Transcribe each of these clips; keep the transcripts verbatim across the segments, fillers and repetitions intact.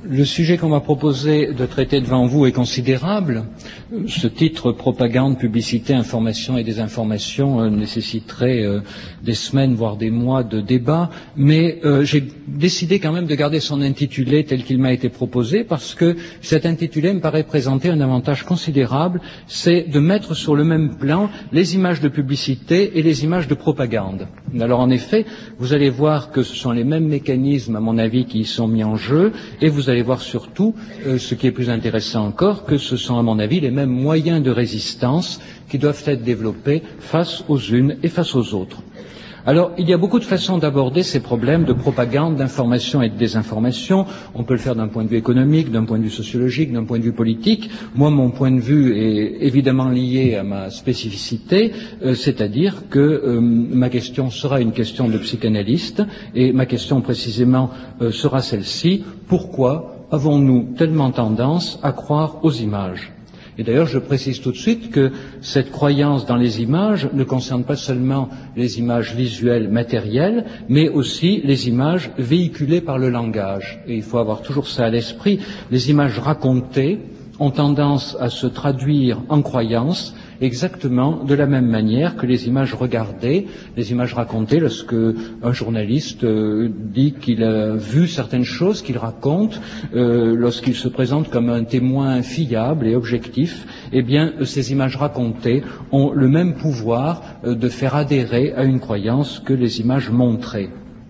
Le sujet qu'on m'a proposé de traiter devant vous est considérable. Ce titre, propagande, publicité, information et désinformation, euh, nécessiterait euh, des semaines, voire des mois de débat, mais euh, j'ai décidé quand même de garder son intitulé tel qu'il m'a été proposé, parce que cet intitulé me paraît présenter un avantage considérable, c'est de mettre sur le même plan les images de publicité et les images de propagande. Alors en effet, vous allez voir que ce sont les mêmes mécanismes, à mon avis, qui y sont mis en jeu, et vous allez voir surtout, euh, ce qui est plus intéressant encore, que ce sont à mon avis les mêmes moyens de résistance qui doivent être développés face aux unes et face aux autres. Alors, il y a beaucoup de façons d'aborder ces problèmes de propagande, d'information et de désinformation. On peut le faire d'un point de vue économique, d'un point de vue sociologique, d'un point de vue politique. Moi, mon point de vue est évidemment lié à ma spécificité, euh, c'est-à-dire que euh, ma question sera une question de psychanalyste, et ma question précisément euh, sera celle-ci: pourquoi avons-nous tellement tendance à croire aux images? Et d'ailleurs, je précise tout de suite que cette croyance dans les images ne concerne pas seulement les images visuelles matérielles, mais aussi les images véhiculées par le langage. Et il faut avoir toujours ça à l'esprit. Les images racontées ont tendance à se traduire en croyances exactement de la même manière que les images regardées, les images racontées. Lorsque un journaliste euh, dit qu'il a vu certaines choses qu'il raconte, euh, lorsqu'il se présente comme un témoin fiable et objectif, eh bien ces images racontées ont le même pouvoir euh, de faire adhérer à une croyance que les images montrées.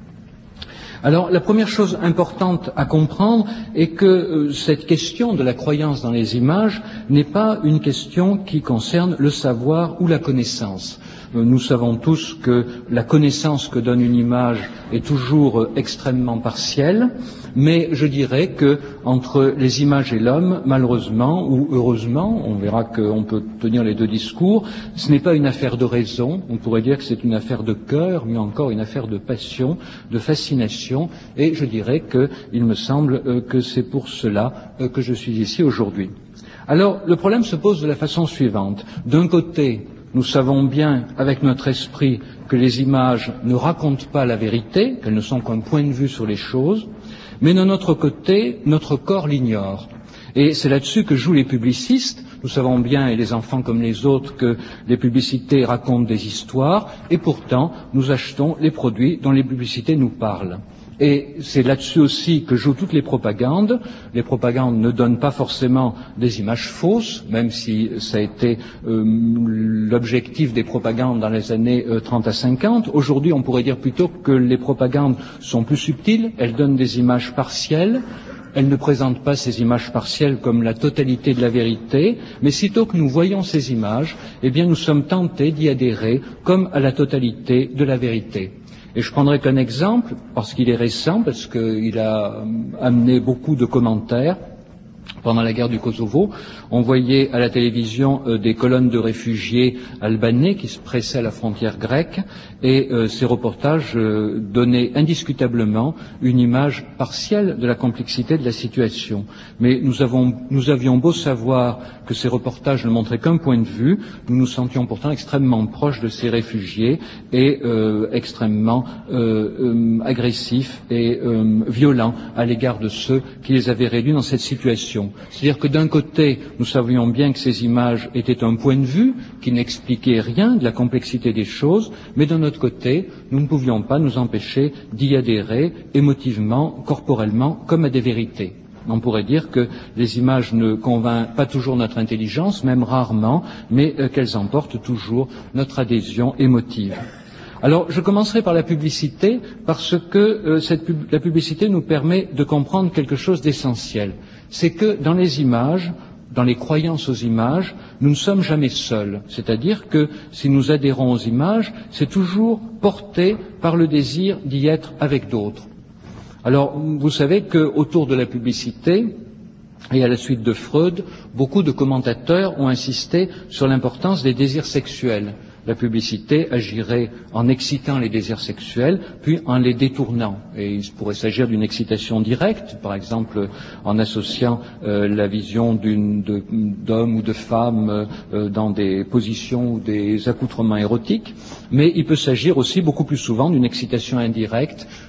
Alors, la première chose importante à comprendre est que euh, cette question de la croyance dans les images n'est pas une question qui concerne le savoir ou la connaissance. Euh, nous savons tous que la connaissance que donne une image est toujours euh, extrêmement partielle, mais je dirais que entre les images et l'homme, malheureusement ou heureusement, on verra qu'on peut tenir les deux discours, ce n'est pas une affaire de raison, on pourrait dire que c'est une affaire de cœur, mais encore une affaire de passion, de fascination, et je dirais qu'il me semble euh, que c'est pour cela euh, que je suis ici aujourd'hui. Alors, le problème se pose de la façon suivante. D'un côté, nous savons bien, avec notre esprit, que les images ne racontent pas la vérité, qu'elles ne sont qu'un point de vue sur les choses, mais d'un autre côté, notre corps l'ignore. Et c'est là-dessus que jouent les publicistes. Nous savons bien, et les enfants comme les autres, que les publicités racontent des histoires, et pourtant, nous achetons les produits dont les publicités nous parlent. Et c'est là-dessus aussi que jouent toutes les propagandes. Les propagandes ne donnent pas forcément des images fausses, même si ça a été euh, l'objectif des propagandes dans les années euh, trente à cinquante. Aujourd'hui, on pourrait dire plutôt que les propagandes sont plus subtiles, elles donnent des images partielles. Elles ne présentent pas ces images partielles comme la totalité de la vérité, mais sitôt que nous voyons ces images, eh bien nous sommes tentés d'y adhérer comme à la totalité de la vérité. Et je prendrai qu'un exemple, parce qu'il est récent, parce qu'il a amené beaucoup de commentaires. Pendant la guerre du Kosovo, on voyait à la télévision euh, des colonnes de réfugiés albanais qui se pressaient à la frontière grecque, et euh, ces reportages euh, donnaient indiscutablement une image partielle de la complexité de la situation. Mais nous, avons, nous avions beau savoir que ces reportages ne montraient qu'un point de vue, nous nous sentions pourtant extrêmement proches de ces réfugiés et euh, extrêmement euh, euh, agressifs et euh, violents à l'égard de ceux qui les avaient réduits dans cette situation. C'est-à-dire que d'un côté, nous savions bien que ces images étaient un point de vue qui n'expliquait rien de la complexité des choses, mais d'un autre côté, nous ne pouvions pas nous empêcher d'y adhérer émotivement, corporellement, comme à des vérités. On pourrait dire que les images ne convainquent pas toujours notre intelligence, même rarement, mais euh, qu'elles emportent toujours notre adhésion émotive. Alors, je commencerai par la publicité, parce que euh, cette pub- la publicité nous permet de comprendre quelque chose d'essentiel. C'est que dans les images, dans les croyances aux images, nous ne sommes jamais seuls. C'est-à-dire que si nous adhérons aux images, c'est toujours porté par le désir d'y être avec d'autres. Alors, vous savez qu'autour de la publicité, et à la suite de Freud, beaucoup de commentateurs ont insisté sur l'importance des désirs sexuels. La publicité agirait en excitant les désirs sexuels, puis en les détournant. Et il pourrait s'agir d'une excitation directe, par exemple en associant euh, la vision d'une, de, d'hommes ou de femmes euh, dans des positions ou des accoutrements érotiques, mais il peut s'agir aussi beaucoup plus souvent d'une excitation indirecte,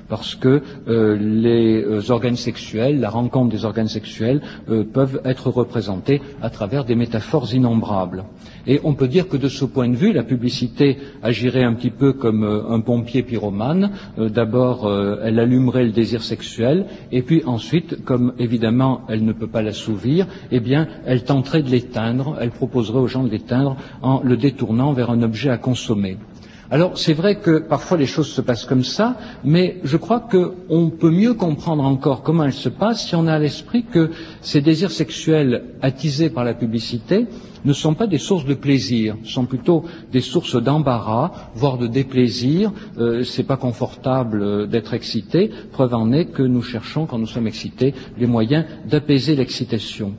parce que euh, les euh, organes sexuels, la rencontre des organes sexuels euh, peuvent être représentés à travers des métaphores innombrables. Et on peut dire que de ce point de vue, la publicité agirait un petit peu comme euh, un pompier pyromane. Euh, d'abord, euh, elle allumerait le désir sexuel, et puis ensuite, comme évidemment elle ne peut pas l'assouvir, eh bien, elle tenterait de l'éteindre, elle proposerait aux gens de l'éteindre en le détournant vers un objet à consommer. Alors, c'est vrai que parfois les choses se passent comme ça, mais je crois qu'on peut mieux comprendre encore comment elles se passent si on a à l'esprit que ces désirs sexuels attisés par la publicité ne sont pas des sources de plaisir, sont plutôt des sources d'embarras, voire de déplaisir. Euh, c'est pas confortable d'être excité. Preuve en est que nous cherchons, quand nous sommes excités, les moyens d'apaiser l'excitation.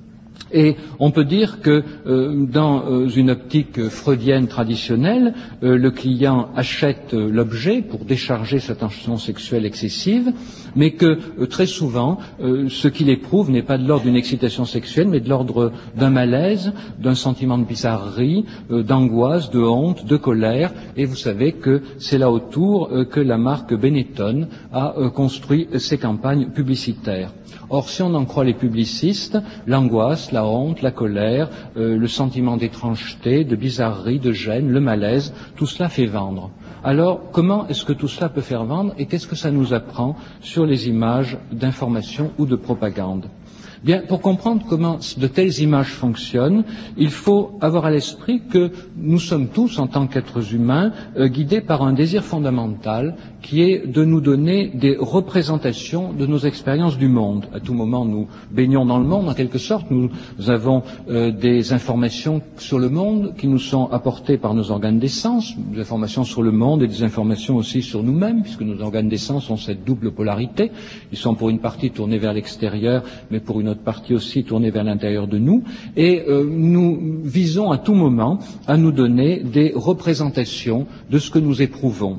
Et on peut dire que euh, dans euh, une optique freudienne traditionnelle, euh, le client achète euh, l'objet pour décharger sa tension sexuelle excessive, mais que euh, très souvent, euh, ce qu'il éprouve n'est pas de l'ordre d'une excitation sexuelle, mais de l'ordre d'un malaise, d'un sentiment de bizarrerie, euh, d'angoisse, de honte, de colère. Et vous savez que c'est là autour euh, que la marque Benetton a euh, construit ses campagnes publicitaires. Or, si on en croit les publicistes, l'angoisse, la honte, la colère, euh, le sentiment d'étrangeté, de bizarrerie, de gêne, le malaise, tout cela fait vendre. Alors, comment est-ce que tout cela peut faire vendre et qu'est-ce que ça nous apprend sur les images d'information ou de propagande ? Bien, pour comprendre comment de telles images fonctionnent, il faut avoir à l'esprit que nous sommes tous, en tant qu'êtres humains, euh, guidés par un désir fondamental qui est de nous donner des représentations de nos expériences du monde. À tout moment, nous baignons dans le monde, en quelque sorte. Nous avons euh, des informations sur le monde qui nous sont apportées par nos organes des sens, des informations sur le monde et des informations aussi sur nous-mêmes, puisque nos organes des sens ont cette double polarité. Ils sont pour une partie tournés vers l'extérieur, mais pour une autre partie aussi tournée vers l'intérieur de nous, et euh, nous visons à tout moment à nous donner des représentations de ce que nous éprouvons.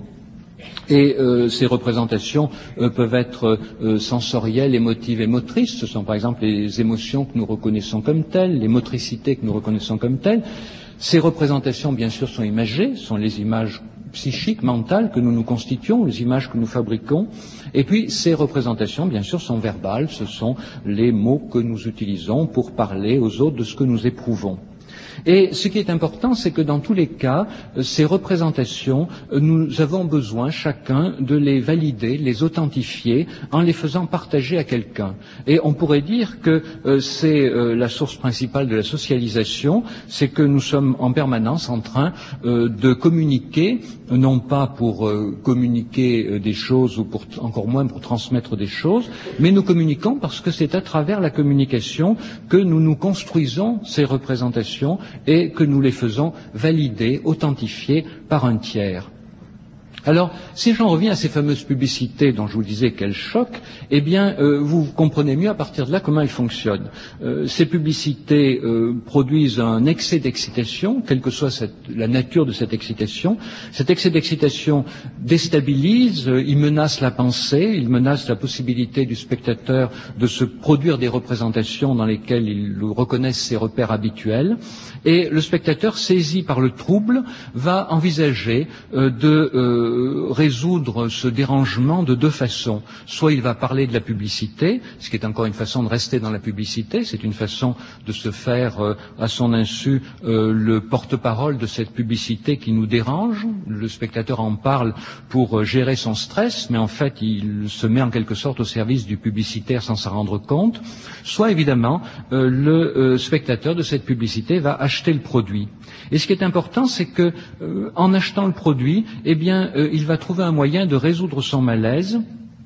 Et euh, ces représentations euh, peuvent être euh, sensorielles, émotives et motrices. Ce sont par exemple les émotions que nous reconnaissons comme telles, les motricités que nous reconnaissons comme telles. Ces représentations, bien sûr, sont imagées, sont les images psychiques, mentales que nous nous constituons, les images que nous fabriquons. Et puis, ces représentations, bien sûr, sont verbales. Ce sont les mots que nous utilisons pour parler aux autres de ce que nous éprouvons. Et ce qui est important, c'est que dans tous les cas, ces représentations, nous avons besoin chacun de les valider, les authentifier, en les faisant partager à quelqu'un. Et on pourrait dire que euh, c'est euh, la source principale de la socialisation, c'est que nous sommes en permanence en train euh, de communiquer, non pas pour euh, communiquer euh, des choses ou pour, encore moins pour transmettre des choses, mais nous communiquons parce que c'est à travers la communication que nous nous construisons ces représentations et que nous les faisons valider, authentifier par un tiers. Alors, si j'en reviens à ces fameuses publicités dont je vous disais qu'elles choquent, eh bien, euh, vous comprenez mieux à partir de là comment elles fonctionnent. Euh, ces publicités euh, produisent un excès d'excitation, quelle que soit cette, la nature de cette excitation. Cet excès d'excitation déstabilise, euh, il menace la pensée, il menace la possibilité du spectateur de se produire des représentations dans lesquelles il reconnaisse ses repères habituels. Et le spectateur, saisi par le trouble, va envisager euh, de euh, résoudre ce dérangement de deux façons. Soit il va parler de la publicité, ce qui est encore une façon de rester dans la publicité, c'est une façon de se faire euh, à son insu euh, le porte-parole de cette publicité qui nous dérange. Le spectateur en parle pour euh, gérer son stress, mais en fait il se met en quelque sorte au service du publicitaire sans s'en rendre compte. Soit évidemment euh, le euh, spectateur de cette publicité va acheter le produit. Et ce qui est important, c'est que euh, en achetant le produit, eh bien euh, il va trouver un moyen de résoudre son malaise.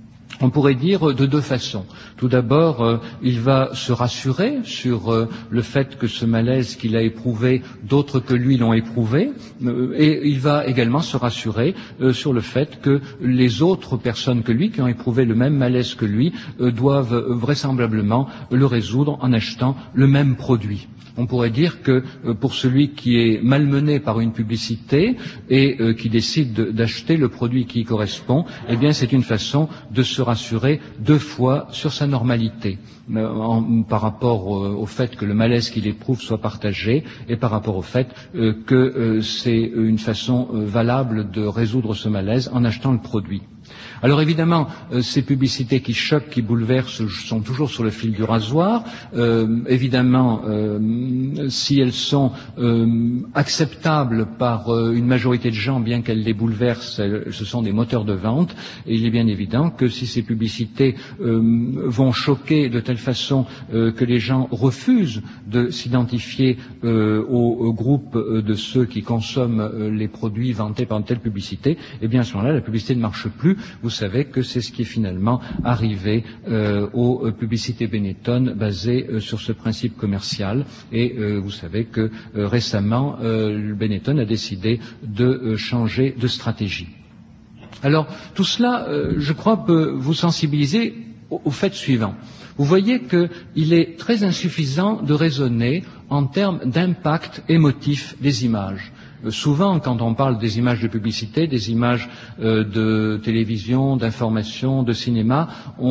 On pourrait dire de deux façons. Tout d'abord, euh, il va se rassurer sur euh, le fait que ce malaise qu'il a éprouvé, d'autres que lui l'ont éprouvé, euh, et il va également se rassurer euh, sur le fait que les autres personnes que lui, qui ont éprouvé le même malaise que lui, euh, doivent euh, vraisemblablement le résoudre en achetant le même produit. On pourrait dire que euh, pour celui qui est malmené par une publicité et euh, qui décide de, d'acheter le produit qui y correspond, eh bien c'est une façon de se rassurer deux fois sur sa normalité, euh, en, par rapport euh, au fait que le malaise qu'il éprouve soit partagé et par rapport au fait euh, que euh, c'est une façon euh, valable de résoudre ce malaise en achetant le produit. Alors évidemment, euh, ces publicités qui choquent, qui bouleversent, sont toujours sur le fil du rasoir. Euh, évidemment, euh, si elles sont euh, acceptables par euh, une majorité de gens, bien qu'elles les bouleversent, elles, ce sont des moteurs de vente. Et il est bien évident que si ces publicités euh, vont choquer de telle façon euh, que les gens refusent de s'identifier euh, au, au groupe euh, de ceux qui consomment euh, les produits vantés par une telle publicité, eh bien à ce moment-là, la publicité ne marche plus. Vous savez que c'est ce qui est finalement arrivé euh, aux euh, publicités Benetton basées euh, sur ce principe commercial. Et euh, vous savez que euh, récemment, euh, Benetton a décidé de euh, changer de stratégie. Alors, tout cela, euh, je crois, peut vous sensibiliser au, au fait suivant. Vous voyez qu'il est très insuffisant de raisonner en termes d'impact émotif des images. Euh, souvent, quand on parle des images de publicité, des images euh, de télévision, d'information, de cinéma,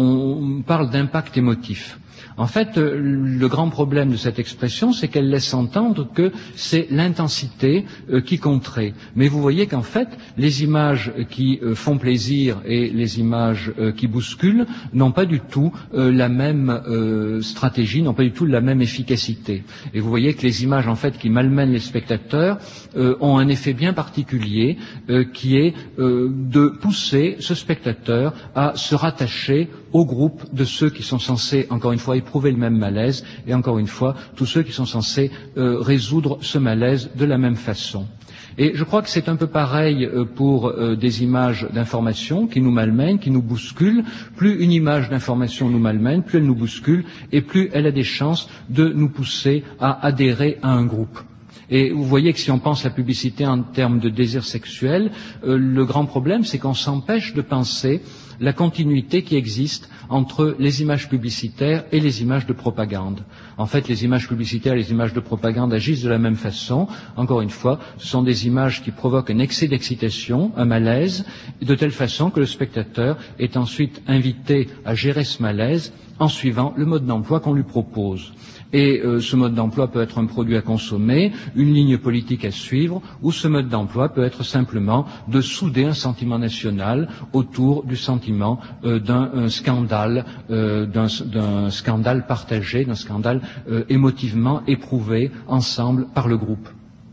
on parle d'impact émotif. En fait, le grand problème de cette expression, c'est qu'elle laisse entendre que c'est l'intensité euh, qui compterait. Mais vous voyez qu'en fait, les images qui euh, font plaisir et les images euh, qui bousculent n'ont pas du tout euh, la même euh, stratégie, n'ont pas du tout la même efficacité. Et vous voyez que les images, en fait, qui malmènent les spectateurs euh, ont un effet bien particulier, euh, qui est euh, de pousser ce spectateur à se rattacher au groupe de ceux qui sont censés, encore une fois, éprouver le même malaise, et encore une fois, tous ceux qui sont censés euh, résoudre ce malaise de la même façon. Et je crois que c'est un peu pareil euh, pour euh, des images d'information qui nous malmènent, qui nous bousculent. Plus une image d'information nous malmène, plus elle nous bouscule, et plus elle a des chances de nous pousser à adhérer à un groupe. Et vous voyez que si on pense la publicité en termes de désir sexuel, euh, le grand problème, c'est qu'on s'empêche de penser la continuité qui existe entre les images publicitaires et les images de propagande. En fait, les images publicitaires et les images de propagande agissent de la même façon. Encore une fois, ce sont des images qui provoquent un excès d'excitation, un malaise, de telle façon que le spectateur est ensuite invité à gérer ce malaise en suivant le mode d'emploi qu'on lui propose. Et euh, ce mode d'emploi peut être un produit à consommer, une ligne politique à suivre, ou ce mode d'emploi peut être simplement de souder un sentiment national autour du sentiment euh, d'un scandale, euh, d'un scandale partagé, d'un scandale euh, émotivement éprouvé ensemble par le groupe.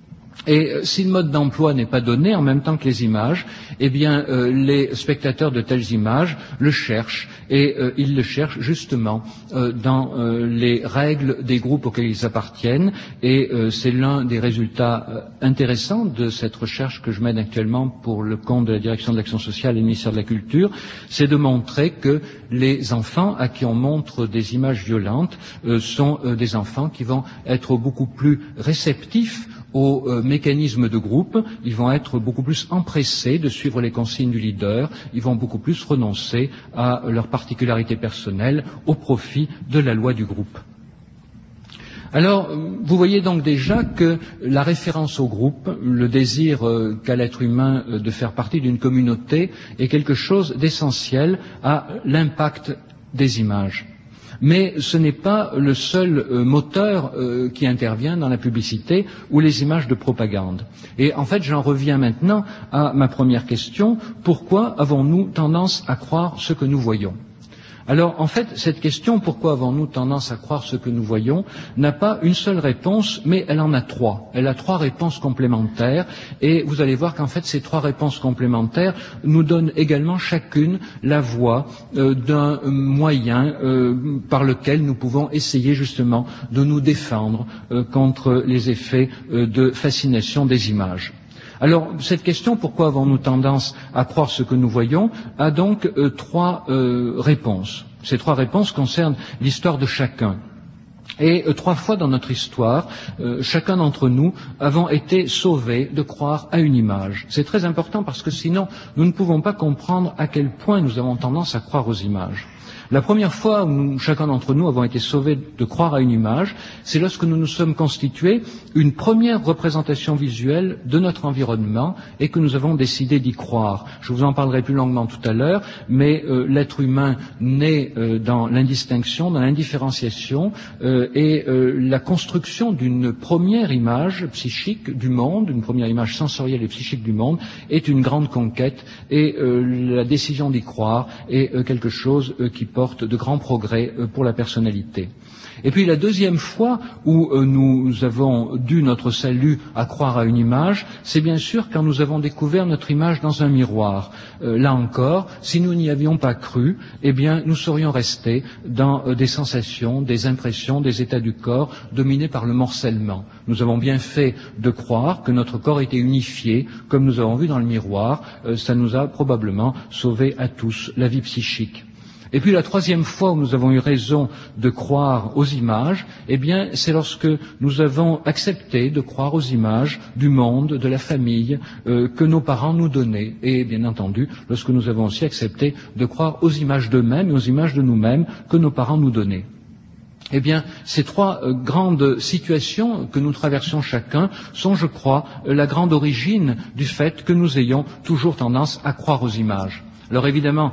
Et euh, si le mode d'emploi n'est pas donné en même temps que les images, eh bien euh, les spectateurs de telles images le cherchent, et euh, ils le cherchent justement euh, dans euh, les règles des groupes auxquels ils appartiennent, et euh, c'est l'un des résultats euh, intéressants de cette recherche que je mène actuellement pour le compte de la Direction de l'Action sociale et du ministère de la Culture, c'est de montrer que les enfants à qui on montre des images violentes euh, sont euh, des enfants qui vont être beaucoup plus réceptifs aux euh, mécanismes de groupe, ils vont être beaucoup plus empressés de suivre les consignes du leader, ils vont beaucoup plus renoncer à leur particularité personnelle au profit de la loi du groupe. Alors, vous voyez donc déjà que la référence au groupe, le désir euh, qu'a l'être humain euh, de faire partie d'une communauté est quelque chose d'essentiel à l'impact des images. Mais ce n'est pas le seul euh, moteur euh, qui intervient dans la publicité ou les images de propagande. Et en fait, j'en reviens maintenant à ma première question. Pourquoi avons-nous tendance à croire ce que nous voyons ? Alors, en fait, cette question, pourquoi avons-nous tendance à croire ce que nous voyons, n'a pas une seule réponse, mais elle en a trois. Elle a trois réponses complémentaires, et vous allez voir qu'en fait, ces trois réponses complémentaires nous donnent également chacune la voie euh, d'un moyen euh, par lequel nous pouvons essayer justement de nous défendre euh, contre les effets euh, de fascination des images. Alors, cette question, pourquoi avons-nous tendance à croire ce que nous voyons, a donc euh, trois euh, réponses. Ces trois réponses concernent l'histoire de chacun. Et euh, trois fois dans notre histoire, euh, chacun d'entre nous avons été sauvés de croire à une image. C'est très important parce que sinon, nous ne pouvons pas comprendre à quel point nous avons tendance à croire aux images. La première fois où nous, chacun d'entre nous avons été sauvés de croire à une image, c'est lorsque nous nous sommes constitués une première représentation visuelle de notre environnement et que nous avons décidé d'y croire. Je vous en parlerai plus longuement tout à l'heure, mais euh, l'être humain naît euh, dans l'indistinction, dans l'indifférenciation euh, et euh, la construction d'une première image psychique du monde, une première image sensorielle et psychique du monde, est une grande conquête et euh, la décision d'y croire est euh, quelque chose euh, qui porte de grands progrès euh, pour la personnalité. Et puis la deuxième fois où euh, nous avons dû notre salut à croire à une image, c'est bien sûr quand nous avons découvert notre image dans un miroir. Euh, là encore, si nous n'y avions pas cru, eh bien nous serions restés dans euh, des sensations, des impressions, des états du corps dominés par le morcellement. Nous avons bien fait de croire que notre corps était unifié, comme nous avons vu dans le miroir. Euh, ça nous a probablement sauvés à tous la vie psychique. Et puis la troisième fois où nous avons eu raison de croire aux images, eh bien c'est lorsque nous avons accepté de croire aux images du monde, de la famille, euh, que nos parents nous donnaient. Et bien entendu, lorsque nous avons aussi accepté de croire aux images d'eux-mêmes et aux images de nous-mêmes que nos parents nous donnaient. Eh bien, ces trois euh, grandes situations que nous traversons chacun sont, je crois, euh, la grande origine du fait que nous ayons toujours tendance à croire aux images. Alors évidemment,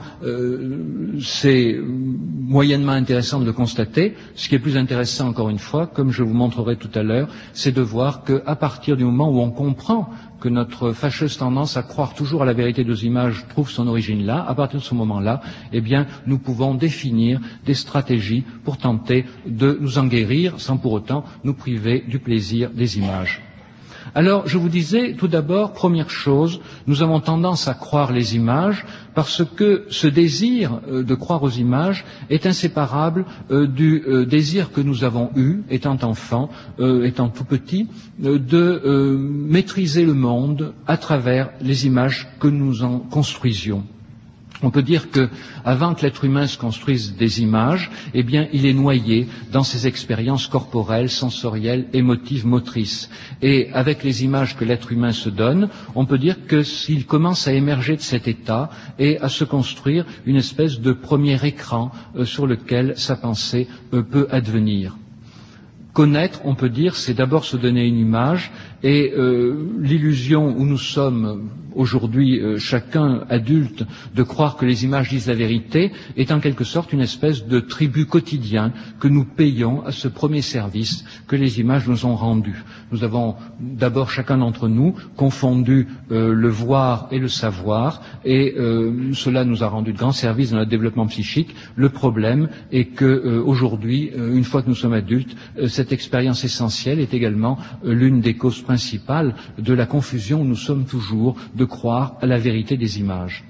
euh, c'est moyennement intéressant de le constater. Ce qui est plus intéressant, encore une fois, comme je vous montrerai tout à l'heure, c'est de voir qu'à partir du moment où on comprend que notre fâcheuse tendance à croire toujours à la vérité de nos images trouve son origine là, à partir de ce moment-là, eh bien, nous pouvons définir des stratégies pour tenter de nous en guérir sans pour autant nous priver du plaisir des images. Alors, je vous disais, tout d'abord, première chose, nous avons tendance à croire les images parce que ce désir euh, de croire aux images est inséparable euh, du euh, désir que nous avons eu, étant enfant, euh, étant tout petit, euh, de euh, maîtriser le monde à travers les images que nous en construisions. On peut dire que, avant que l'être humain se construise des images, eh bien, il est noyé dans ses expériences corporelles, sensorielles, émotives, motrices. Et avec les images que l'être humain se donne, on peut dire que s'il commence à émerger de cet état et à se construire une espèce de premier écran euh, sur lequel sa pensée euh, peut advenir. Connaître, on peut dire, c'est d'abord se donner une image et euh, l'illusion où nous sommes aujourd'hui, euh, chacun adulte, de croire que les images disent la vérité, est en quelque sorte une espèce de tribut quotidien que nous payons à ce premier service que les images nous ont rendu. Nous avons d'abord chacun d'entre nous confondu euh, le voir et le savoir et euh, cela nous a rendu de grands services dans notre développement psychique. Le problème est que euh, aujourd'hui, euh, une fois que nous sommes adultes, euh, cette expérience essentielle est également euh, l'une des causes principales de la confusion où nous sommes toujours de croire à la vérité des images.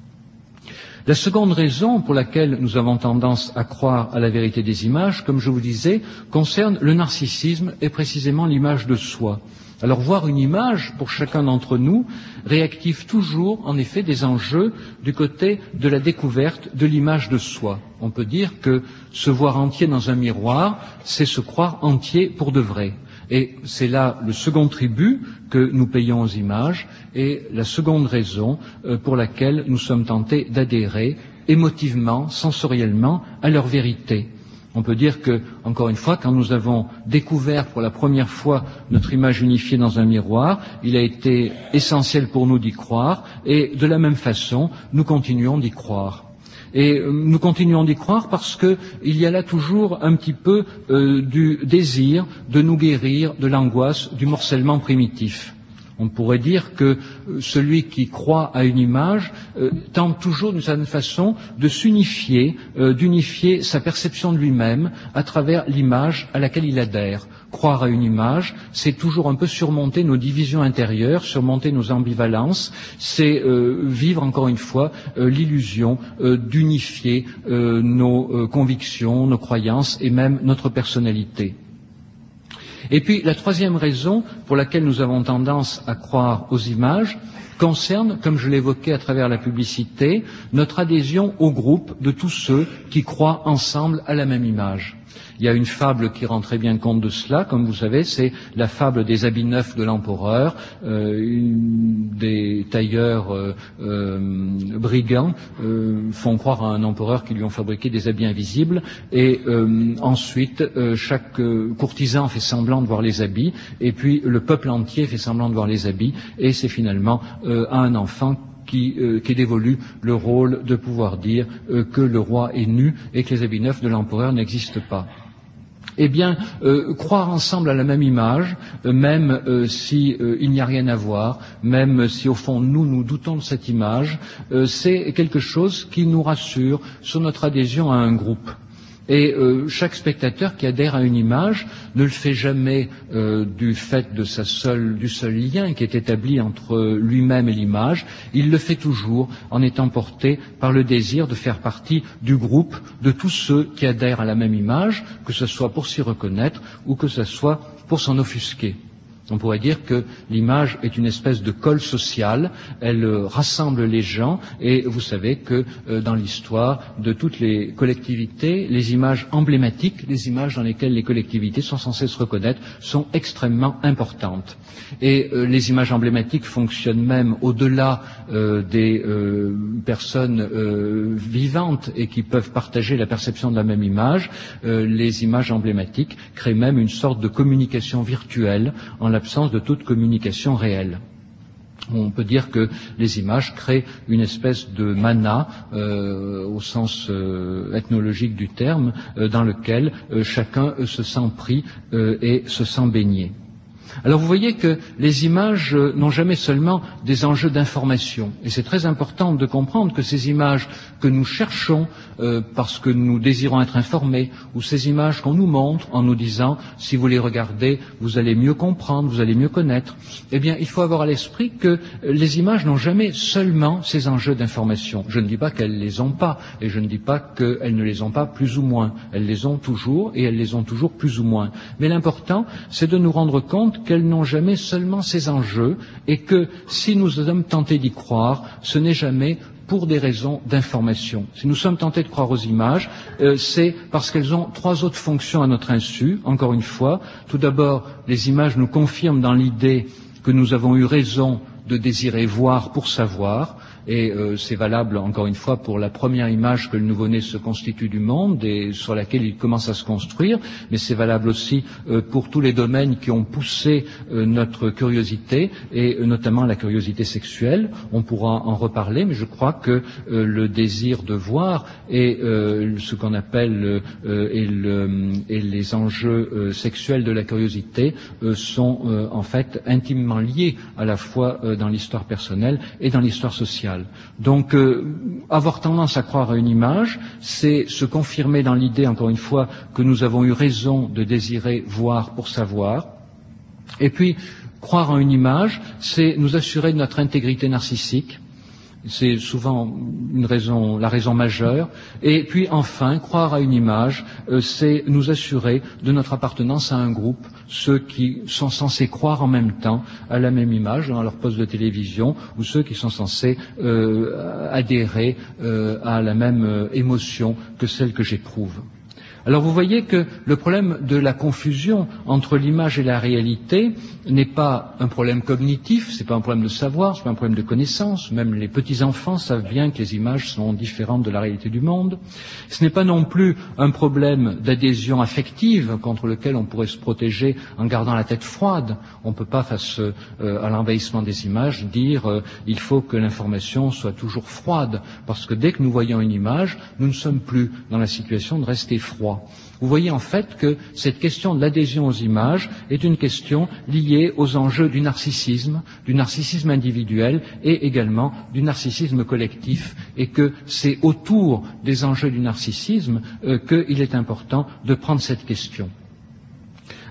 La seconde raison pour laquelle nous avons tendance à croire à la vérité des images, comme je vous disais, concerne le narcissisme et précisément l'image de soi. Alors voir une image, pour chacun d'entre nous, réactive toujours, en effet, des enjeux du côté de la découverte de l'image de soi. On peut dire que se voir entier dans un miroir, c'est se croire entier pour de vrai. Et c'est là le second tribut que nous payons aux images et la seconde raison euh, pour laquelle nous sommes tentés d'adhérer émotivement, sensoriellement à leur vérité. On peut dire que, encore une fois, quand nous avons découvert pour la première fois notre image unifiée dans un miroir, il a été essentiel pour nous d'y croire et de la même façon, nous continuons d'y croire. Et nous continuons d'y croire parce qu'il y a là toujours un petit peu euh, du désir de nous guérir de l'angoisse du morcellement primitif. On pourrait dire que celui qui croit à une image euh, tente toujours d'une certaine façon de s'unifier, euh, d'unifier sa perception de lui-même à travers l'image à laquelle il adhère. Croire à une image, c'est toujours un peu surmonter nos divisions intérieures, surmonter nos ambivalences, c'est euh, vivre encore une fois euh, l'illusion euh, d'unifier euh, nos euh, convictions, nos croyances et même notre personnalité. Et puis la troisième raison pour laquelle nous avons tendance à croire aux images concerne, comme je l'évoquais à travers la publicité, notre adhésion au groupe de tous ceux qui croient ensemble à la même image. Il y a une fable qui rend très bien compte de cela, comme vous savez, c'est la fable des habits neufs de l'empereur. Euh, une, des tailleurs euh, euh, brigands euh, font croire à un empereur qu'ils lui ont fabriqué des habits invisibles, et euh, ensuite euh, chaque euh, courtisan fait semblant de voir les habits, et puis le peuple entier fait semblant de voir les habits, et c'est finalement euh, à un enfant qui, euh, qui est dévolu le rôle de pouvoir dire euh, que le roi est nu et que les habits neufs de l'empereur n'existent pas. Eh bien, euh, croire ensemble à la même image, euh, même euh, si euh, il n'y a rien à voir, même si au fond nous nous doutons de cette image, euh, c'est quelque chose qui nous rassure sur notre adhésion à un groupe. Et euh, chaque spectateur qui adhère à une image ne le fait jamais euh, du fait de sa seule, du seul lien qui est établi entre lui-même et l'image. Il le fait toujours en étant porté par le désir de faire partie du groupe de tous ceux qui adhèrent à la même image, que ce soit pour s'y reconnaître ou que ce soit pour s'en offusquer. On pourrait dire que l'image est une espèce de colle sociale, elle euh, rassemble les gens, et vous savez que euh, dans l'histoire de toutes les collectivités, les images emblématiques, les images dans lesquelles les collectivités sont censées se reconnaître, sont extrêmement importantes. Et euh, les images emblématiques fonctionnent même au-delà euh, des euh, personnes euh, vivantes et qui peuvent partager la perception de la même image. Euh, les images emblématiques créent même une sorte de communication virtuelle en l'absence de toute communication réelle. On peut dire que les images créent une espèce de mana, euh, au sens euh, ethnologique du terme, euh, dans lequel euh, chacun euh, se sent pris euh, et se sent baigné. Alors vous voyez que les images euh, n'ont jamais seulement des enjeux d'information. Et c'est très important de comprendre que ces images que nous cherchons euh, parce que nous désirons être informés, ou ces images qu'on nous montre en nous disant si vous les regardez, vous allez mieux comprendre, vous allez mieux connaître, eh bien il faut avoir à l'esprit que les images n'ont jamais seulement ces enjeux d'information. Je ne dis pas qu'elles les ont pas, et je ne dis pas qu'elles ne les ont pas plus ou moins. Elles les ont toujours, et elles les ont toujours plus ou moins. Mais l'important, c'est de nous rendre compte qu'elles n'ont jamais seulement ces enjeux, et que si nous sommes tentés d'y croire, ce n'est jamais pour des raisons d'information. Si nous sommes tentés de croire aux images, euh, c'est parce qu'elles ont trois autres fonctions à notre insu, encore une fois. Tout d'abord, les images nous confirment dans l'idée que nous avons eu raison de désirer voir pour savoir, et euh, c'est valable encore une fois pour la première image que le nouveau-né se constitue du monde et sur laquelle il commence à se construire, mais c'est valable aussi euh, pour tous les domaines qui ont poussé euh, notre curiosité, et euh, notamment la curiosité sexuelle. On pourra en reparler, mais je crois que euh, le désir de voir et euh, ce qu'on appelle euh, et, le, et les enjeux euh, sexuels de la curiosité euh, sont euh, en fait intimement liés à la fois euh, dans l'histoire personnelle et dans l'histoire sociale. Donc, euh, avoir tendance à croire à une image, c'est se confirmer dans l'idée, encore une fois, que nous avons eu raison de désirer voir pour savoir. Et puis, croire en une image, c'est nous assurer de notre intégrité narcissique. C'est souvent une raison, la raison majeure. Et puis enfin, croire à une image, euh, c'est nous assurer de notre appartenance à un groupe, ceux qui sont censés croire en même temps à la même image dans leur poste de télévision, ou ceux qui sont censés euh, adhérer euh, à la même euh, émotion que celle que j'éprouve. Alors vous voyez que le problème de la confusion entre l'image et la réalité n'est pas un problème cognitif, c'est pas un problème de savoir, c'est pas un problème de connaissance. Même les petits enfants savent bien que les images sont différentes de la réalité du monde. Ce n'est pas non plus un problème d'adhésion affective contre lequel on pourrait se protéger en gardant la tête froide. On ne peut pas, face euh, à l'envahissement des images, dire euh, il faut que l'information soit toujours froide, parce que dès que nous voyons une image, nous ne sommes plus dans la situation de rester froid. Vous voyez en fait que cette question de l'adhésion aux images est une question liée aux enjeux du narcissisme, du narcissisme individuel et également du narcissisme collectif, et que c'est autour des enjeux du narcissisme euh, qu'il est important de prendre cette question.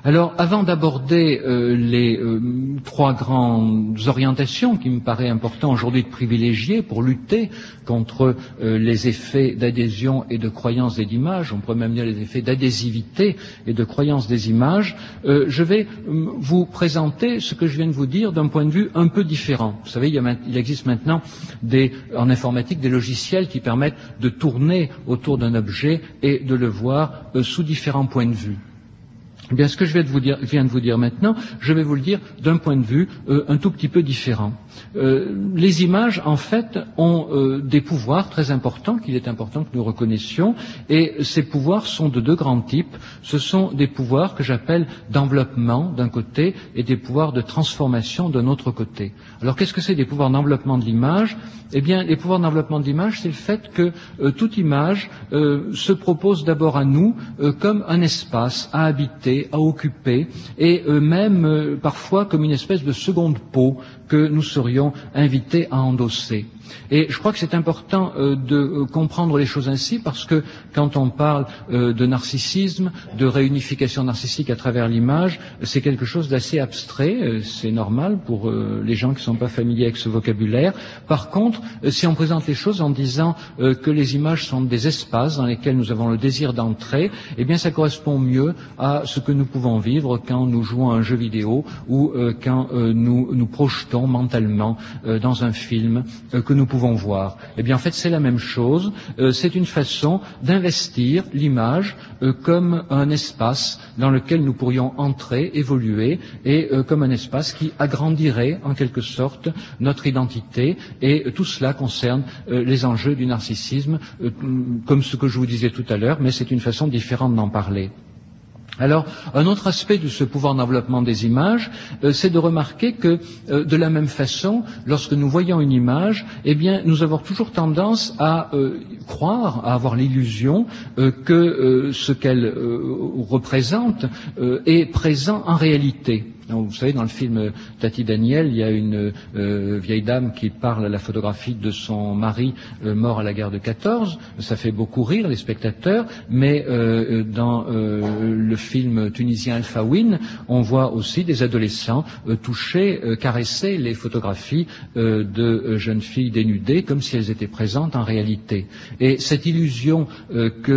Alors, avant d'aborder euh, les euh, trois grandes orientations qui me paraît important aujourd'hui de privilégier pour lutter contre euh, les effets d'adhésion et de croyance des images, on pourrait même dire les effets d'adhésivité et de croyance des images, euh, je vais euh, vous présenter ce que je viens de vous dire d'un point de vue un peu différent. Vous savez, il, y a, il existe maintenant des, en informatique des logiciels qui permettent de tourner autour d'un objet et de le voir euh, sous différents points de vue. Eh bien, ce que je viens de vous dire, viens de vous dire maintenant, je vais vous le dire d'un point de vue euh, un tout petit peu différent. Euh, les images, en fait, ont euh, des pouvoirs très importants qu'il est important que nous reconnaissions, et ces pouvoirs sont de deux grands types. Ce sont des pouvoirs que j'appelle d'enveloppement d'un côté et des pouvoirs de transformation d'un autre côté. Alors, qu'est-ce que c'est des pouvoirs d'enveloppement de l'image? Eh bien, les pouvoirs d'enveloppement de l'image, c'est le fait que euh, toute image euh, se propose d'abord à nous euh, comme un espace à habiter, à occuper, et euh, même euh, parfois comme une espèce de seconde peau que nous serions invités à endosser. Et je crois que c'est important euh, de euh, comprendre les choses ainsi, parce que quand on parle euh, de narcissisme, de réunification narcissique à travers l'image, c'est quelque chose d'assez abstrait, euh, c'est normal pour euh, les gens qui ne sont pas familiers avec ce vocabulaire. Par contre, euh, si on présente les choses en disant euh, que les images sont des espaces dans lesquels nous avons le désir d'entrer, eh bien ça correspond mieux à ce que nous pouvons vivre quand nous jouons à un jeu vidéo ou euh, quand euh, nous nous projetons mentalement euh, dans un film euh, que nous pouvons voir. Eh bien, en fait, c'est la même chose. Euh, c'est une façon d'investir l'image euh, comme un espace dans lequel nous pourrions entrer, évoluer, et euh, comme un espace qui agrandirait, en quelque sorte, notre identité. Et euh, tout cela concerne euh, les enjeux du narcissisme, euh, comme ce que je vous disais tout à l'heure, mais c'est une façon différente d'en parler. Alors, un autre aspect de ce pouvoir d'enveloppement des images, euh, c'est de remarquer que, euh, de la même façon, lorsque nous voyons une image, eh bien, nous avons toujours tendance à euh, croire, à avoir l'illusion euh, que euh, ce qu'elle euh, représente euh, est présent en réalité. Donc, vous savez, dans le film Tati Daniel, il y a une euh, vieille dame qui parle à la photographie de son mari euh, mort à la guerre de quatorze. Ça fait beaucoup rire les spectateurs, mais euh, dans euh, le film tunisien Alpha Win, on voit aussi des adolescents euh, toucher, euh, caresser les photographies euh, de euh, jeunes filles dénudées comme si elles étaient présentes en réalité. Et cette illusion euh, que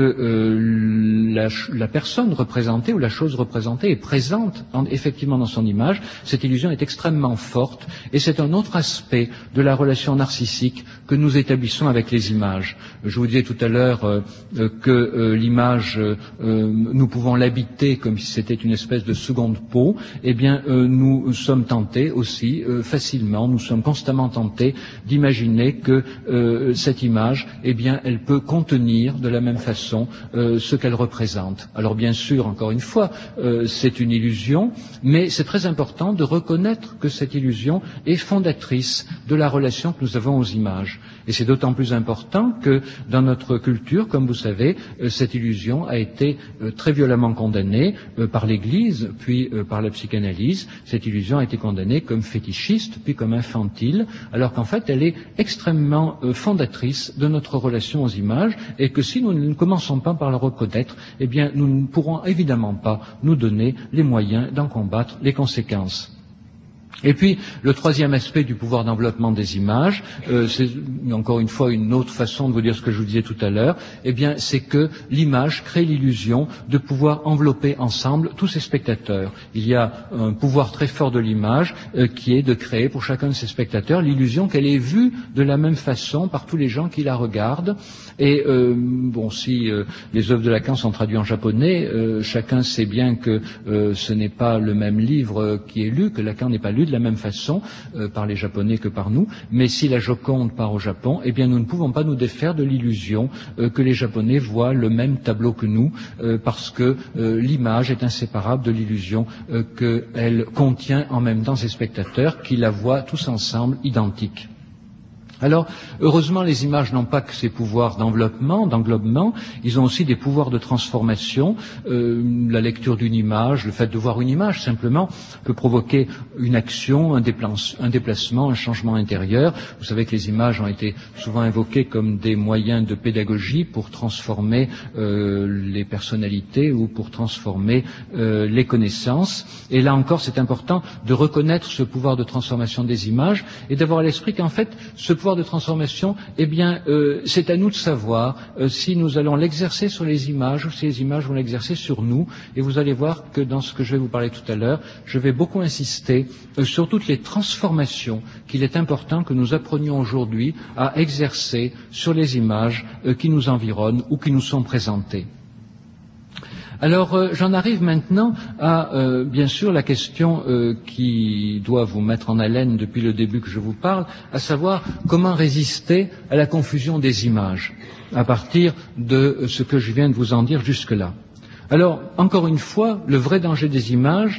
euh, la, la personne représentée ou la chose représentée est présente en, effectivement dans son image, cette illusion est extrêmement forte, et c'est un autre aspect de la relation narcissique que nous établissons avec les images. Je vous disais tout à l'heure euh, que euh, l'image, euh, nous pouvons l'habiter comme si c'était une espèce de seconde peau. Eh bien, euh, nous sommes tentés aussi euh, facilement, nous sommes constamment tentés d'imaginer que euh, cette image, eh bien, elle peut contenir de la même façon euh, ce qu'elle représente. Alors, bien sûr, encore une fois, euh, c'est une illusion, mais c'est très important de reconnaître que cette illusion est fondatrice de la relation que nous avons aux images. Et c'est d'autant plus important que dans notre culture, comme vous savez, euh, cette illusion a été euh, très violemment condamnée euh, par l'Église, puis euh, par la psychanalyse. Cette illusion a été condamnée comme fétichiste, puis comme infantile, alors qu'en fait elle est extrêmement euh, fondatrice de notre relation aux images, et que si nous ne commençons pas par la reconnaître, eh bien nous ne pourrons évidemment pas nous donner les moyens d'en combattre les conséquences. Et puis, le troisième aspect du pouvoir d'enveloppement des images, euh, c'est encore une fois une autre façon de vous dire ce que je vous disais tout à l'heure, eh bien, c'est que l'image crée l'illusion de pouvoir envelopper ensemble tous ses spectateurs. Il y a un pouvoir très fort de l'image euh, qui est de créer pour chacun de ses spectateurs l'illusion qu'elle est vue de la même façon par tous les gens qui la regardent. Et euh, bon, si euh, les œuvres de Lacan sont traduites en japonais, euh, chacun sait bien que euh, ce n'est pas le même livre euh, qui est lu, que Lacan n'est pas lu de la même façon euh, par les Japonais que par nous, mais si la Joconde part au Japon, eh bien nous ne pouvons pas nous défaire de l'illusion euh, que les Japonais voient le même tableau que nous, euh, parce que euh, l'image est inséparable de l'illusion euh, qu'elle contient en même temps ses spectateurs, qui la voient tous ensemble identique. Alors, heureusement, les images n'ont pas que ces pouvoirs d'enveloppement, d'englobement, ils ont aussi des pouvoirs de transformation. Euh, la lecture d'une image, le fait de voir une image, simplement, peut provoquer une action, un, déplace, un déplacement, un changement intérieur. Vous savez que les images ont été souvent invoquées comme des moyens de pédagogie pour transformer euh, les personnalités ou pour transformer euh, les connaissances. Et là encore, c'est important de reconnaître ce pouvoir de transformation des images et d'avoir à l'esprit qu'en fait, ce pouvoir de transformation, eh bien, euh, c'est à nous de savoir euh, si nous allons l'exercer sur les images ou si les images vont l'exercer sur nous. Et vous allez voir que dans ce que je vais vous parler tout à l'heure, je vais beaucoup insister euh, sur toutes les transformations qu'il est important que nous apprenions aujourd'hui à exercer sur les images euh, qui nous environnent ou qui nous sont présentées. Alors, euh, j'en arrive maintenant à, euh, bien sûr, la question euh, qui doit vous mettre en haleine depuis le début que je vous parle, à savoir comment résister à la confusion des images, à partir de ce que je viens de vous en dire jusque-là. Alors, encore une fois, le vrai danger des images,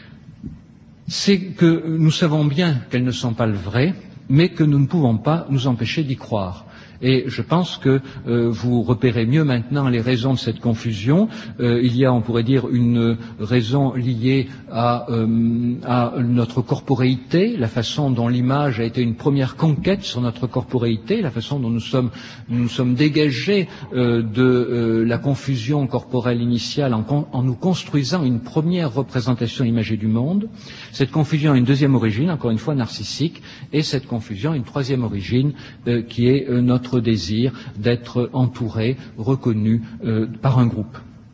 c'est que nous savons bien qu'elles ne sont pas le vrai, mais que nous ne pouvons pas nous empêcher d'y croire. Et je pense que euh, vous repérez mieux maintenant les raisons de cette confusion. Euh, il y a, on pourrait dire, une raison liée à, euh, à notre corporéité, la façon dont l'image a été une première conquête sur notre corporéité, la façon dont nous sommes, nous sommes dégagés euh, de euh, la confusion corporelle initiale en, en nous construisant une première représentation imagée du monde. Cette confusion a une deuxième origine, encore une fois narcissique, et cette confusion a une troisième origine euh, qui est euh, notre désir d'être entouré, reconnu euh, par un groupe.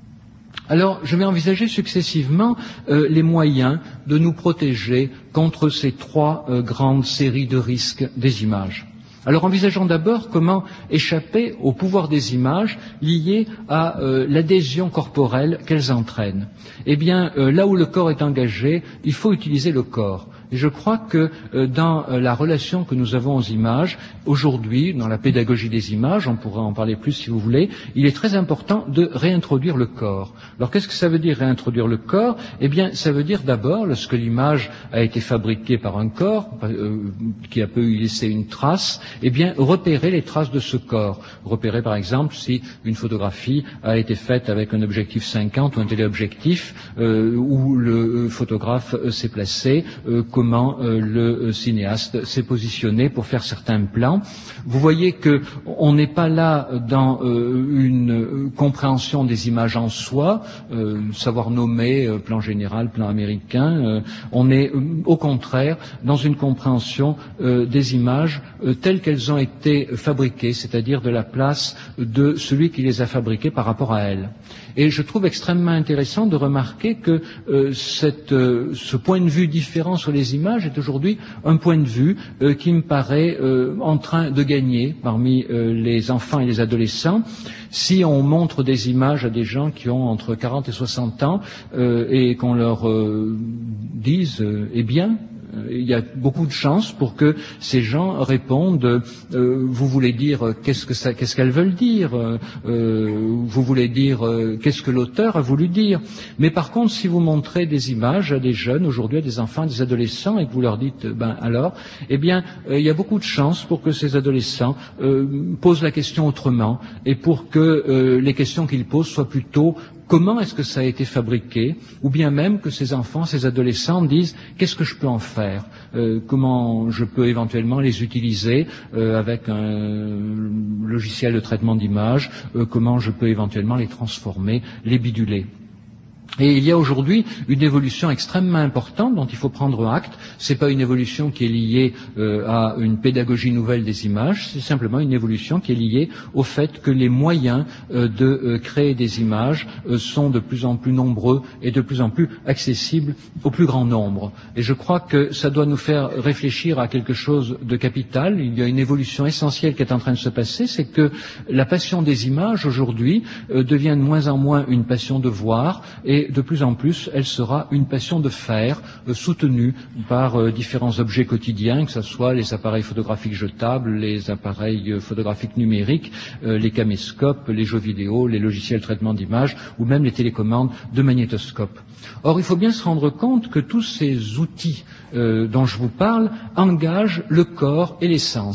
Alors, je vais envisager successivement euh, les moyens de nous protéger contre ces trois euh, grandes séries de risques des images. Alors, envisageons d'abord comment échapper au pouvoir des images liées à euh, l'adhésion corporelle qu'elles entraînent. Eh bien, euh, là où le corps est engagé, il faut utiliser le corps. Et je crois que euh, dans euh, la relation que nous avons aux images, aujourd'hui, dans la pédagogie des images, on pourra en parler plus si vous voulez, il est très important de réintroduire le corps. Alors qu'est-ce que ça veut dire réintroduire le corps? Eh bien, ça veut dire d'abord, lorsque l'image a été fabriquée par un corps, euh, qui a pu y laisser une trace, eh bien, repérer les traces de ce corps. Repérer, par exemple, si une photographie a été faite avec un objectif cinquante ou un téléobjectif, euh, où le photographe euh, s'est placé, euh, comment euh, le cinéaste s'est positionné pour faire certains plans. Vous voyez que on n'est pas là dans euh, une compréhension des images en soi, euh, savoir nommer euh, plan général, plan américain. Euh, on est euh, au contraire dans une compréhension euh, des images euh, telles qu'elles ont été fabriquées, c'est-à-dire de la place de celui qui les a fabriquées par rapport à elles. Et je trouve extrêmement intéressant de remarquer que euh, cette, euh, ce point de vue différent sur les images est aujourd'hui un point de vue euh, qui me paraît euh, en train de gagner parmi euh, les enfants et les adolescents. Si on montre des images à des gens qui ont entre quarante et soixante ans euh, et qu'on leur euh, dise euh, « Eh bien », il y a beaucoup de chances pour que ces gens répondent euh, vous voulez dire qu'est-ce que ça, qu'est-ce qu'elles veulent dire, euh, vous voulez dire euh, qu'est-ce que l'auteur a voulu dire. Mais par contre, si vous montrez des images à des jeunes aujourd'hui, à des enfants, à des adolescents, et que vous leur dites ben alors, eh bien, euh, il y a beaucoup de chances pour que ces adolescents euh, posent la question autrement et pour que euh, les questions qu'ils posent soient plutôt comment est-ce que ça a été fabriqué, ou bien même que ces enfants, ces adolescents disent qu'est-ce que je peux en faire, euh, comment je peux éventuellement les utiliser euh, avec un logiciel de traitement d'image, euh, comment je peux éventuellement les transformer, les biduler. Et il y a aujourd'hui une évolution extrêmement importante dont il faut prendre acte. C'est pas une évolution qui est liée euh, à une pédagogie nouvelle des images, c'est simplement une évolution qui est liée au fait que les moyens euh, de euh, créer des images euh, sont de plus en plus nombreux et de plus en plus accessibles au plus grand nombre. Et je crois que ça doit nous faire réfléchir à quelque chose de capital. Il y a une évolution essentielle qui est en train de se passer, c'est que la passion des images aujourd'hui euh, devient de moins en moins une passion de voir et de plus en plus, elle sera une passion de faire, euh, soutenue par euh, différents objets quotidiens, que ce soit les appareils photographiques jetables, les appareils euh, photographiques numériques, euh, les caméscopes, les jeux vidéo, les logiciels de traitement d'images, ou même les télécommandes de magnétoscopes. Or, il faut bien se rendre compte que tous ces outils euh, dont je vous parle engagent le corps et les sens.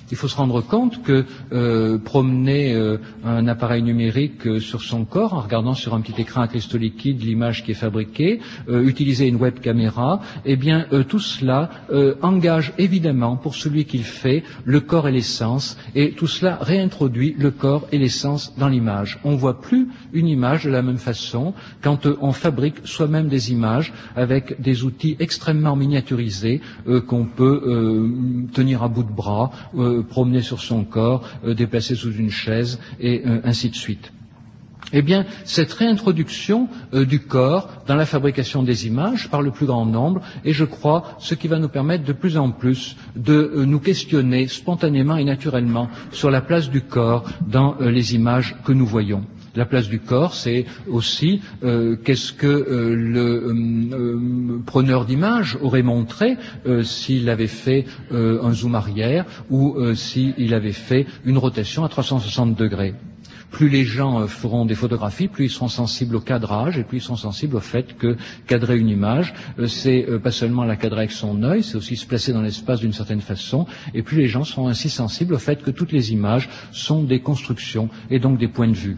Il faut se rendre compte que euh, promener euh, un appareil numérique euh, sur son corps en regardant sur un petit écran à cristaux liquides l'image qui est fabriquée, euh, utiliser une web caméra, eh bien euh, tout cela euh, engage évidemment pour celui qui le fait le corps et l'essence, et tout cela réintroduit le corps et l'essence dans l'image. On ne voit plus une image de la même façon quand euh, on fabrique soi-même des images avec des outils extrêmement miniaturisés euh, qu'on peut euh, tenir à bout de bras, euh, promener sur son corps, euh, déplacer sous une chaise, et euh, ainsi de suite. Eh bien, cette réintroduction euh, du corps dans la fabrication des images par le plus grand nombre est, je crois, ce qui va nous permettre de plus en plus de euh, nous questionner spontanément et naturellement sur la place du corps dans euh, les images que nous voyons. La place du corps, c'est aussi euh, qu'est-ce que euh, le euh, euh, preneur d'image aurait montré euh, s'il avait fait euh, un zoom arrière ou euh, s'il avait fait une rotation à trois cent soixante degrés. Plus les gens euh, feront des photographies, plus ils seront sensibles au cadrage et plus ils seront sensibles au fait que cadrer une image, euh, c'est euh, pas seulement la cadrer avec son œil, c'est aussi se placer dans l'espace d'une certaine façon, et plus les gens seront ainsi sensibles au fait que toutes les images sont des constructions et donc des points de vue.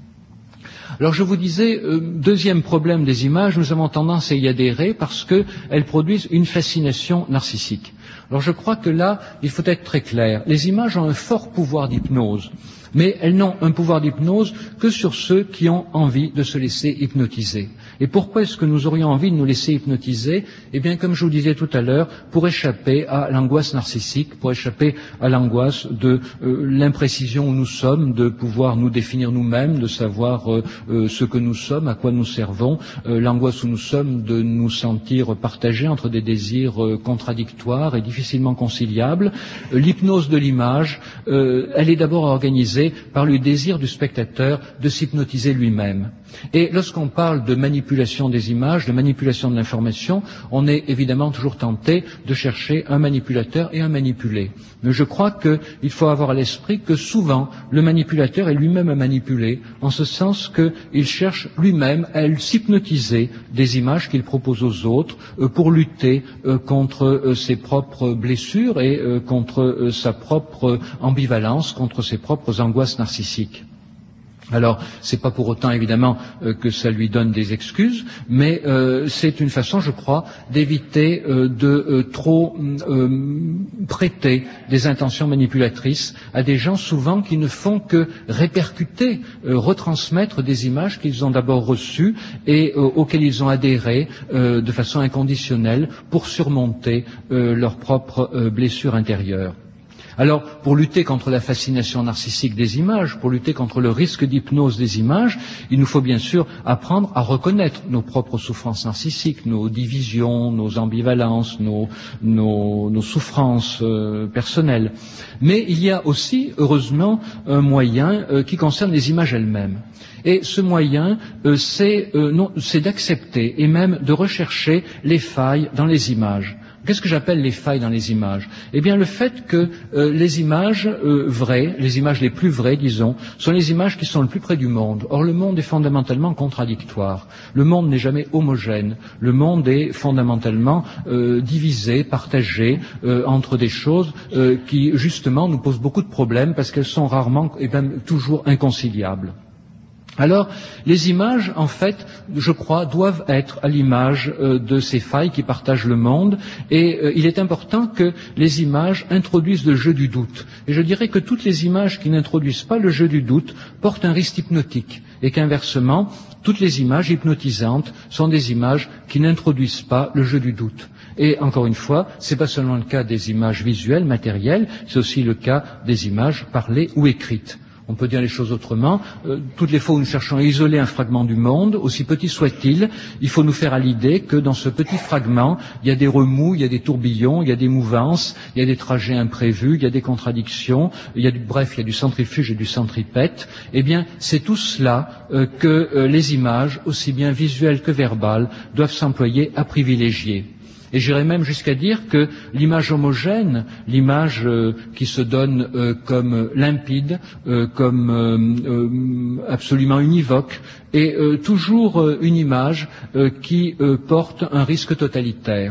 Alors je vous disais, euh, deuxième problème des images, nous avons tendance à y adhérer parce qu'elles produisent une fascination narcissique. Alors je crois que là, il faut être très clair. Les images ont un fort pouvoir d'hypnose, mais elles n'ont un pouvoir d'hypnose que sur ceux qui ont envie de se laisser hypnotiser. Et pourquoi est-ce que nous aurions envie de nous laisser hypnotiser? Eh bien, comme je vous disais tout à l'heure, pour échapper à l'angoisse narcissique, pour échapper à l'angoisse de euh, l'imprécision où nous sommes, de pouvoir nous définir nous-mêmes, de savoir euh, euh, ce que nous sommes, à quoi nous servons, euh, l'angoisse où nous sommes de nous sentir partagés entre des désirs euh, contradictoires et difficilement conciliables. Euh, l'hypnose de l'image, euh, elle est d'abord organisée par le désir du spectateur de s'hypnotiser lui-même. Et lorsqu'on parle de manipulation des images, de manipulation de l'information, on est évidemment toujours tenté de chercher un manipulateur et un manipulé. Mais je crois qu'il faut avoir à l'esprit que souvent le manipulateur est lui-même manipulé, en ce sens qu'il cherche lui-même à s'hypnotiser des images qu'il propose aux autres euh, pour lutter euh, contre euh, ses propres blessures et euh, contre euh, sa propre ambivalence, contre ses propres angoisses narcissiques. Alors, c'est pas pour autant évidemment euh, que ça lui donne des excuses, mais euh, c'est une façon, je crois, d'éviter euh, de euh, trop euh, prêter des intentions manipulatrices à des gens souvent qui ne font que répercuter, euh, retransmettre des images qu'ils ont d'abord reçues et euh, auxquelles ils ont adhéré euh, de façon inconditionnelle pour surmonter euh, leurs propres euh, blessures intérieures. Alors, pour lutter contre la fascination narcissique des images, pour lutter contre le risque d'hypnose des images, il nous faut bien sûr apprendre à reconnaître nos propres souffrances narcissiques, nos divisions, nos ambivalences, nos, nos, nos souffrances euh, personnelles. Mais il y a aussi, heureusement, un moyen euh, qui concerne les images elles-mêmes. Et ce moyen, euh, c'est, euh, non, c'est d'accepter et même de rechercher les failles dans les images. Qu'est-ce que j'appelle les failles dans les images? Eh bien, le fait que euh, les images euh, vraies, les images les plus vraies, disons, sont les images qui sont le plus près du monde. Or, le monde est fondamentalement contradictoire. Le monde n'est jamais homogène. Le monde est fondamentalement euh, divisé, partagé euh, entre des choses euh, qui, justement, nous posent beaucoup de problèmes parce qu'elles sont rarement et même toujours inconciliables. Alors, les images, en fait, je crois, doivent être à l'image euh, de ces failles qui partagent le monde, et euh, il est important que les images introduisent le jeu du doute. Et je dirais que toutes les images qui n'introduisent pas le jeu du doute portent un risque hypnotique, et qu'inversement, toutes les images hypnotisantes sont des images qui n'introduisent pas le jeu du doute. Et encore une fois, ce n'est pas seulement le cas des images visuelles, matérielles, c'est aussi le cas des images parlées ou écrites. On peut dire les choses autrement. Euh, toutes les fois où nous cherchons à isoler un fragment du monde, aussi petit soit-il, il faut nous faire à l'idée que dans ce petit fragment, il y a des remous, il y a des tourbillons, il y a des mouvances, il y a des trajets imprévus, il y a des contradictions, il y a du, bref, il y a du centrifuge et du centripète. Eh bien, c'est tout cela euh, que euh, les images, aussi bien visuelles que verbales, doivent s'employer à privilégier. Et j'irais même jusqu'à dire que l'image homogène, l'image euh, qui se donne euh, comme limpide, euh, comme euh, euh, absolument univoque, est euh, toujours euh, une image euh, qui euh, porte un risque totalitaire.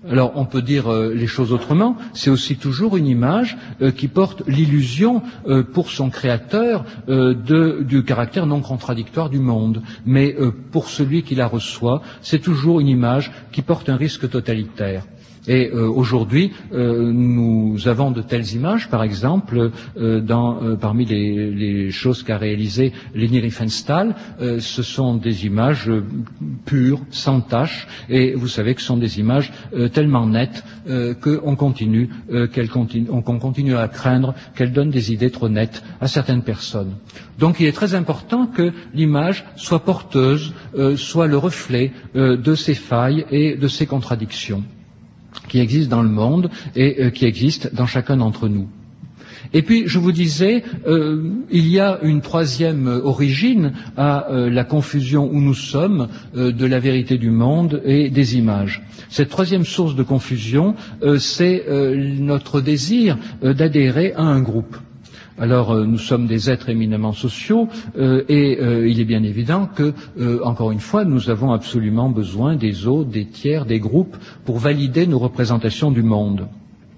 Alors on peut dire euh, les choses autrement, c'est aussi toujours une image euh, qui porte l'illusion euh, pour son créateur euh, de, du caractère non contradictoire du monde. Mais euh, pour celui qui la reçoit, c'est toujours une image qui porte un risque totalitaire. Et euh, aujourd'hui, euh, nous avons de telles images, par exemple, euh, dans, euh, parmi les, les choses qu'a réalisées Leni Riefenstahl, euh, ce sont des images euh, pures, sans tache, et vous savez que ce sont des images euh, tellement nettes euh, qu'on continue, euh, qu'elles continue, on, qu'on continue à craindre qu'elles donnent des idées trop nettes à certaines personnes. Donc il est très important que l'image soit porteuse, euh, soit le reflet euh, de ces failles et de ces contradictions qui existent dans le monde et euh, qui existent dans chacun d'entre nous. Et puis, je vous disais, euh, il y a une troisième origine à euh, la confusion où nous sommes euh, de la vérité du monde et des images. Cette troisième source de confusion, euh, c'est euh, notre désir euh, d'adhérer à un groupe. Alors, euh, nous sommes des êtres éminemment sociaux euh, et euh, il est bien évident que, euh, encore une fois, nous avons absolument besoin des autres, des tiers, des groupes pour valider nos représentations du monde.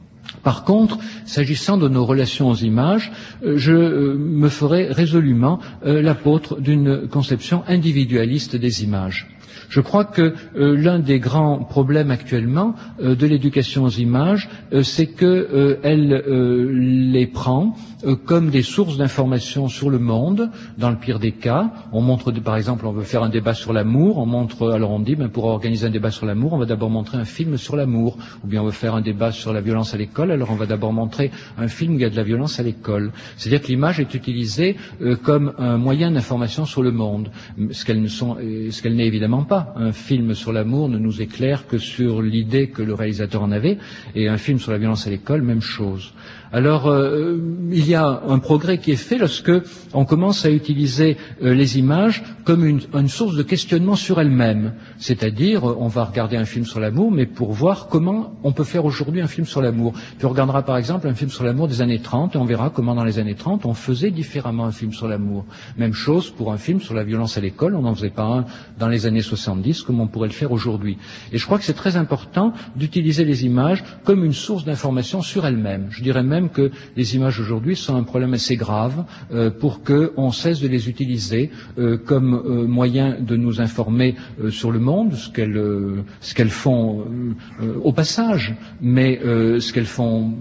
Par contre, s'agissant de nos relations aux images, euh, je euh, me ferai résolument euh, l'apôtre d'une conception individualiste des images. Je crois que euh, l'un des grands problèmes actuellement euh, de l'éducation aux images, euh, c'est qu'elle euh, euh, les prend euh, comme des sources d'information sur le monde. Dans le pire des cas, on montre, par exemple, on veut faire un débat sur l'amour, on montre, alors on dit, ben, pour organiser un débat sur l'amour, on va d'abord montrer un film sur l'amour, ou bien on veut faire un débat sur la violence à l'école, alors on va d'abord montrer un film où il y a de la violence à l'école. C'est-à-dire que l'image est utilisée euh, comme un moyen d'information sur le monde, ce qu'elle ne sont, euh, ce qu'elle n'est évidemment pas. Un film sur l'amour ne nous éclaire que sur l'idée que le réalisateur en avait, et un film sur la violence à l'école, même chose. Alors, euh, il y a un progrès qui est fait lorsque on commence à utiliser euh, les images comme une, une source de questionnement sur elles-mêmes. C'est-à-dire, on va regarder un film sur l'amour, mais pour voir comment on peut faire aujourd'hui un film sur l'amour. Puis on regardera par exemple un film sur l'amour des années trente, et on verra comment dans les années trente, on faisait différemment un film sur l'amour. Même chose pour un film sur la violence à l'école, on n'en faisait pas un dans les années soixante-dix, comme on pourrait le faire aujourd'hui. Et je crois que c'est très important d'utiliser les images comme une source d'information sur elles-mêmes. Je dirais même que les images aujourd'hui sont un problème assez grave euh, pour qu'on cesse de les utiliser euh, comme euh, moyen de nous informer euh, sur le monde, ce qu'elles, euh, ce qu'elles font euh, euh, au passage, mais euh, ce qu'elles font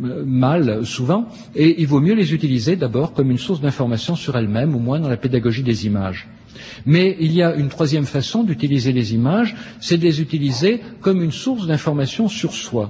mal souvent, et il vaut mieux les utiliser d'abord comme une source d'information sur elles-mêmes, au moins dans la pédagogie des images. Mais il y a une troisième façon d'utiliser les images, c'est de les utiliser comme une source d'information sur soi.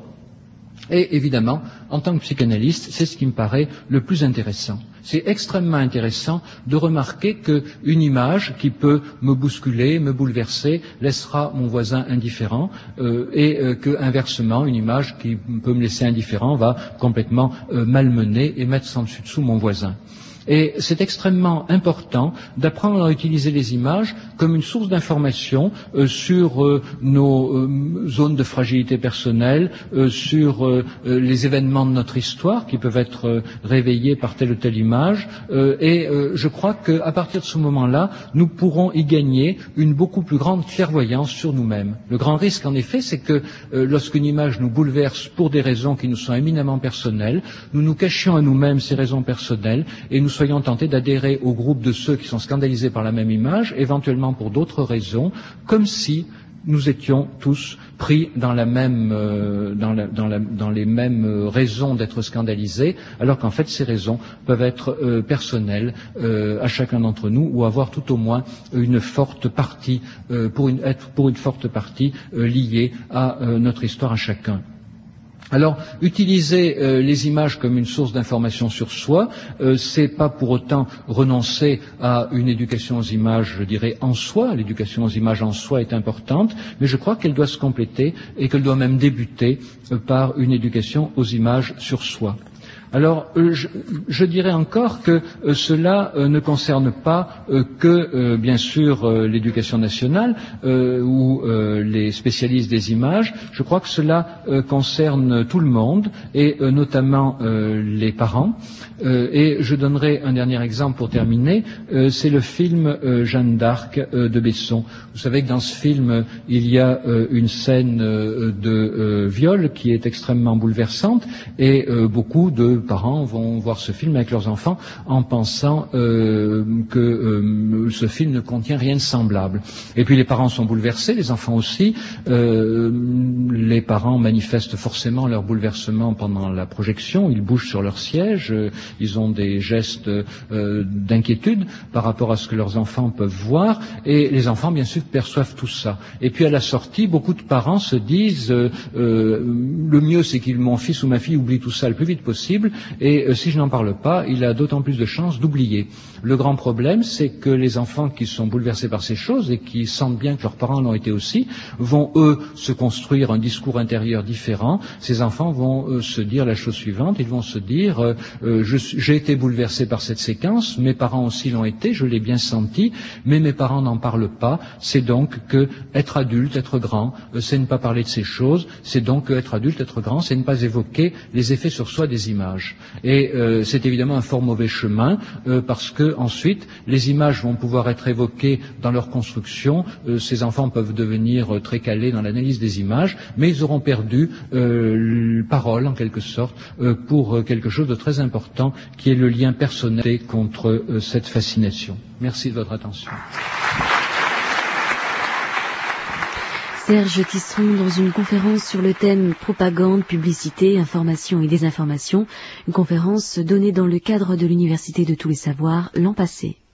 Et évidemment, en tant que psychanalyste, c'est ce qui me paraît le plus intéressant. C'est extrêmement intéressant de remarquer qu'une image qui peut me bousculer, me bouleverser, laissera mon voisin indifférent, euh, et euh, que, inversement, une image qui peut me laisser indifférent va complètement euh, malmener et mettre sans dessus dessous mon voisin. Et c'est extrêmement important d'apprendre à utiliser les images comme une source d'information euh, sur euh, nos euh, zones de fragilité personnelle, euh, sur euh, les événements de notre histoire qui peuvent être euh, réveillés par telle ou telle image. Euh, et euh, je crois qu'à partir de ce moment-là, nous pourrons y gagner une beaucoup plus grande clairvoyance sur nous-mêmes. Le grand risque, en effet, c'est que euh, lorsqu'une image nous bouleverse pour des raisons qui nous sont éminemment personnelles, nous nous cachions à nous-mêmes ces raisons personnelles et nous soyons tentés d'adhérer au groupe de ceux qui sont scandalisés par la même image, éventuellement pour d'autres raisons, comme si nous étions tous pris dans, la même, euh, dans, la, dans, la, dans les mêmes raisons d'être scandalisés, alors qu'en fait ces raisons peuvent être euh, personnelles euh, à chacun d'entre nous, ou avoir tout au moins une forte partie, euh, pour une, être pour une forte partie euh, liée à euh, notre histoire à chacun. Alors, utiliser euh, les images comme une source d'information sur soi, euh, c'est pas pour autant renoncer à une éducation aux images, je dirais, en soi. L'éducation aux images en soi est importante, mais je crois qu'elle doit se compléter et qu'elle doit même débuter euh, par une éducation aux images sur soi. Alors, euh, je, je dirais encore que euh, cela euh, ne concerne pas euh, que, euh, bien sûr, euh, l'éducation nationale euh, ou euh, les spécialistes des images. Je crois que cela euh, concerne tout le monde et euh, notamment euh, les parents. Euh, et je donnerai un dernier exemple pour terminer. Euh, c'est le film euh, Jeanne d'Arc euh, de Besson. Vous savez que dans ce film, euh, il y a euh, une scène euh, de euh, viol qui est extrêmement bouleversante et euh, beaucoup de parents vont voir ce film avec leurs enfants en pensant euh, que euh, ce film ne contient rien de semblable. Et puis les parents sont bouleversés, les enfants aussi. Euh, les parents manifestent forcément leur bouleversement pendant la projection, ils bougent sur leur siège, euh, ils ont des gestes euh, d'inquiétude par rapport à ce que leurs enfants peuvent voir, et les enfants bien sûr perçoivent tout ça. Et puis à la sortie, beaucoup de parents se disent euh, euh, le mieux c'est que mon fils ou ma fille oublie tout ça le plus vite possible, et euh, si je n'en parle pas, il a d'autant plus de chances d'oublier. Le grand problème, c'est que les enfants qui sont bouleversés par ces choses et qui sentent bien que leurs parents l'ont été aussi, vont eux se construire un discours intérieur différent. Ces enfants vont euh, se dire la chose suivante, ils vont se dire euh, euh, je, j'ai été bouleversé par cette séquence, mes parents aussi l'ont été, je l'ai bien senti, mais mes parents n'en parlent pas. C'est donc que être adulte, être grand, euh, c'est ne pas parler de ces choses, c'est donc que être adulte, être grand, c'est ne pas évoquer les effets sur soi des images. Et euh, c'est évidemment un fort mauvais chemin, euh, parce que ensuite les images vont pouvoir être évoquées dans leur construction. Euh, ces enfants peuvent devenir euh, très calés dans l'analyse des images, mais ils auront perdu euh, parole en quelque sorte euh, pour euh, quelque chose de très important qui est le lien personnel contre euh, cette fascination. Merci de votre attention. Serge Tisseron dans une conférence sur le thème propagande, publicité, information et désinformation, une conférence donnée dans le cadre de l'Université de tous les savoirs l'an passé.